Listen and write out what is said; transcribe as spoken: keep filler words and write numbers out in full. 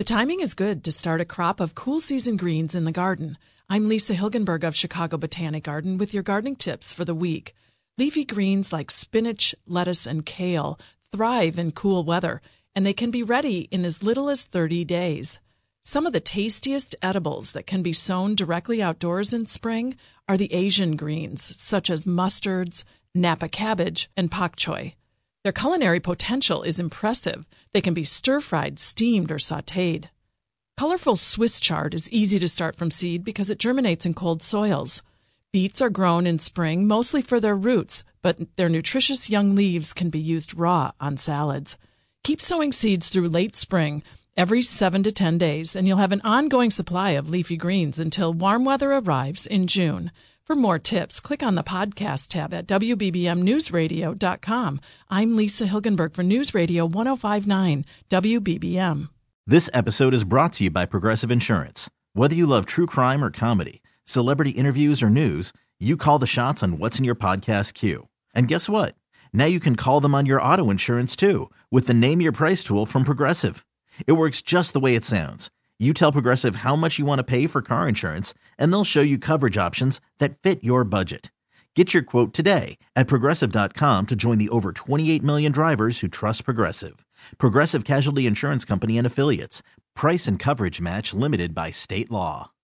The timing is good to start a crop of cool season greens in the garden. I'm Lisa Hilgenberg of Chicago Botanic Garden with your gardening tips for the week. Leafy greens like spinach, lettuce, and kale thrive in cool weather, and they can be ready in as little as thirty days. Some of the tastiest edibles that can be sown directly outdoors in spring are the Asian greens, such as mustards, Napa cabbage, and pak choi. Their culinary potential is impressive. They can be stir-fried, steamed, or sautéed. Colorful Swiss chard is easy to start from seed because it germinates in cold soils. Beets are grown in spring mostly for their roots, but their nutritious young leaves can be used raw on salads. Keep sowing seeds through late spring, every seven to ten days, and you'll have an ongoing supply of leafy greens until warm weather arrives in June. For more tips, click on the podcast tab at W B B M news radio dot com. I'm Lisa Hilgenberg for News Radio one oh five point nine W B B M. This episode is brought to you by Progressive Insurance. Whether you love true crime or comedy, celebrity interviews or news, you call the shots on what's in your podcast queue. And guess what? Now you can call them on your auto insurance too with the Name Your Price tool from Progressive. It works just the way it sounds. You tell Progressive how much you want to pay for car insurance, and they'll show you coverage options that fit your budget. Get your quote today at Progressive dot com to join the over twenty-eight million drivers who trust Progressive. Progressive Casualty Insurance Company and Affiliates. Price and coverage match limited by state law.